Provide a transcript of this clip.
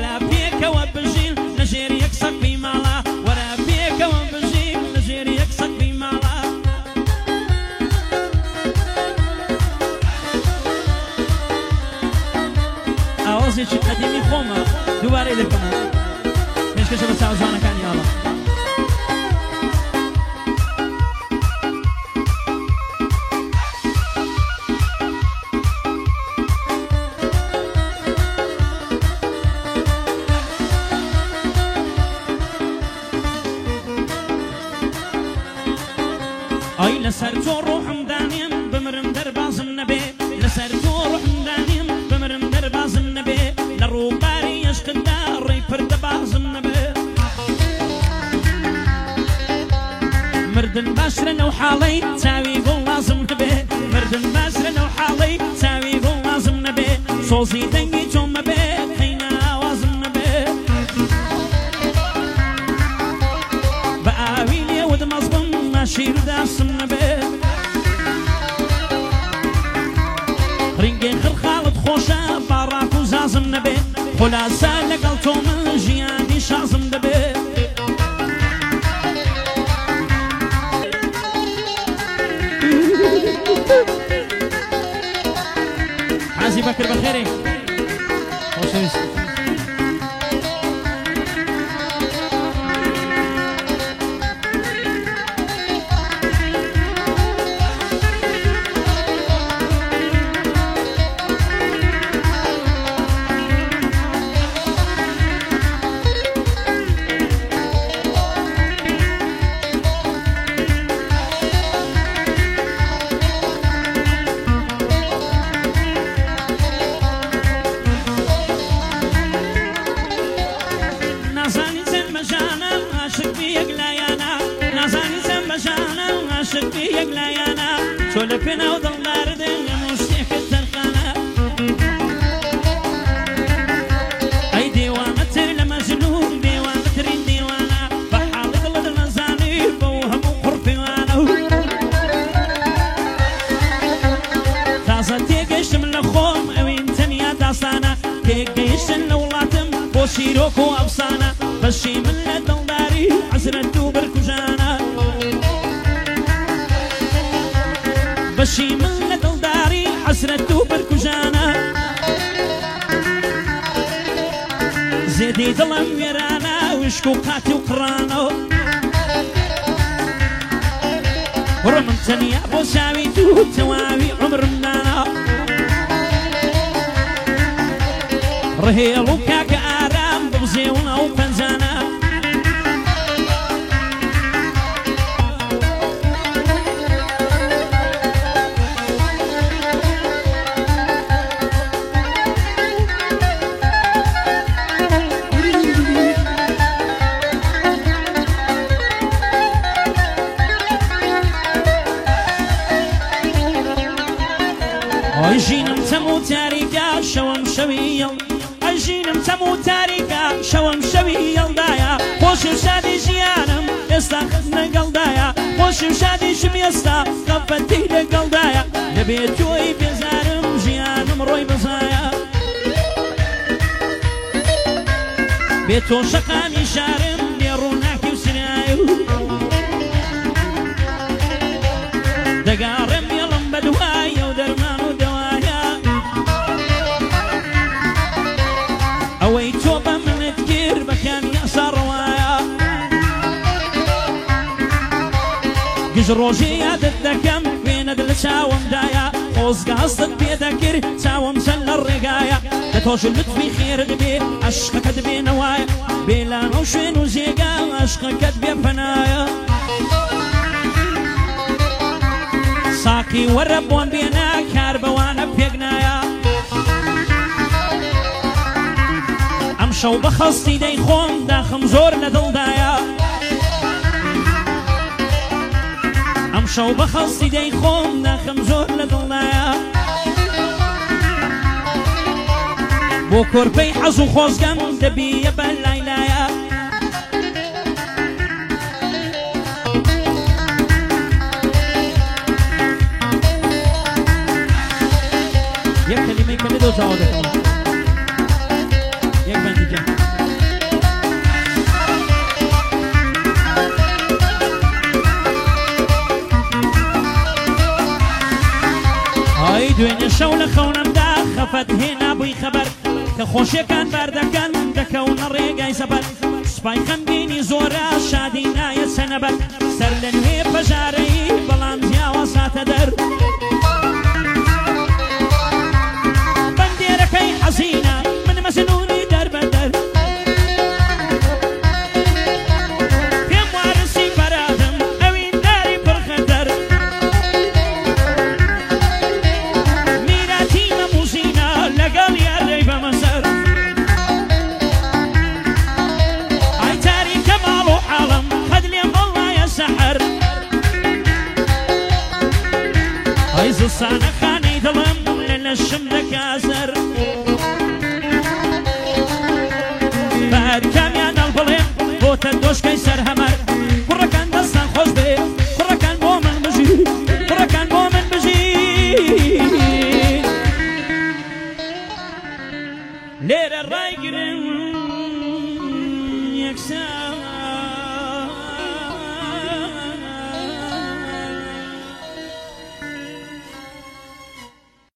ورا بيكەوە بژین لەژێر یەک سەقفی ماڵە وەرە بێکەوە بژین لەژێر یەک سەقفی ماڵە ئاوازێکی قەدیمی خۆمە دووبارەی دەکەمە پێشکەشە بە چاوجوانەکانی ئاڵە ئەی لەسەر تۆ ڕۆحم دانیم بمرم دەربازم نەبێ لەسەر تۆ ڕۆحم دانیم بمرم دەربازم نەبێ لە ڕووباری عشقدا ڕێی پردەبازم نەبێ مردن باشرە نەو حاڵەی چاوی گوڵ لازم نەبێ مردن باشرە نەو حاڵەی چاوی گوڵ لازم نەبێ سۆزی دەنگی تۆ مەبێ قەینە ئاوازم نەبێ بە ئاوی لێوت مەزبم ماشیر داسم نەبێ ڕینگەی خڕخاڵت خۆشە باڕاک و زازم نەبێ خولاسە لەگەڵ تۆ من ژیانی شازم دەبێ حازی بەکر بەخێرێ خۆشەویست تۆ لە پێناو دڵداردن هەموو شتێکت تەرخانە ئەی دێوانەتر لە مەجنون دێوانەترین دێوانە بە حاڵی دڵت نەزانی بەو هەموو قوڕپیوانە تازە تێگەیشتم لە خۆم ئەوین تەنیا داستانە تێگەیشتن لە وڵاتم بۆ شیرۆک و ئەفسانە بەشی من لە دڵداری حەسرەت و بەرکوژانە بەشی من لە دڵداری حەسرەت و بەرکوژانە زێدەی دڵم وێرانە وشک و قاتی و قڕانە وڕە من تەنیا بۆ چاوی دوو تەواوی عومرمدانە ڕهێڵ و کاکە ئارام ببزێونە و پەنجانە ئەژینم تەم و تاریکە شەوم شەوی یەڵ ئەژینم تەم و تاریکە شەوم شەوی یەڵدایە خۆشی و شادی ژیانم ئێستا لەگەڵدایە خۆشی و شادیشم ئێستا قەفەتی لەگەڵدایە دەبێت تۆی بێزارم ژیانم ڕۆی بەزایە بێت تۆ شەقامی شارم لێ ڕووناکی و سنایە دەگاڕێم یەڵم بەدوایە و دەرمان و دەوایە ئەوەی تۆ بە منت کرد بەکانی ئەسا ڕەوایە گژ ڕۆژێ یادت دەکەم وێنەت لە چاوەمدایە خۆزگە هەستت پێ دەکرد چاوەم چەند لە ڕێگایە لە تۆش لوتفی خێرت بێ عەشقەکەت بێنەوایە بێلان و شوێن و جێگا عەشقەکەت بێ پەنایە ساقی وەرە بۆم بێنە کار بەوانە پێک نایە ئەم شەو بە خەستی دەی خۆم داخم زۆر لە دڵدایە ئەم شەو بە خەستی دەی خۆم داخم زۆر لە دڵدایە بۆ کۆرپەی حەز و خۆزگەم دەبیە بە لایلایە یک کلمه کلی دو تا آده یک بندی جمع خەبەت هێنا بووی خەبەر کە خۆشیەکان باردەکەن دەکەونە ڕێگای زەبەر سوپای خەمگینی زۆرە شادی نایە سەنەبەر سەر لە نوێ پەژارەی بەڵام جیاوە ساتە دەر بەندێرەکەی حەزینە من مەزنونی دەربەدەر پێم وارسی بەرادم ئەوین داری پڕخەتەر میراتی مەموزینە لەگەڵ یاڕێی بەمەسەر ئای تاریکە ماڵ و عاڵم قەد لێم وەڵایە سەحەر ئای زستانە خانەی دڵم لەشم دەکازەر بەر کامیان هەڵبڵێم بۆتە دۆشکەی سەر هەمەر کوڕەکان دەستان خۆش بێ کوڕەکان بۆ من بژی کوڕەکان بۆ من بژی لێرە ڕایگرن یەکسان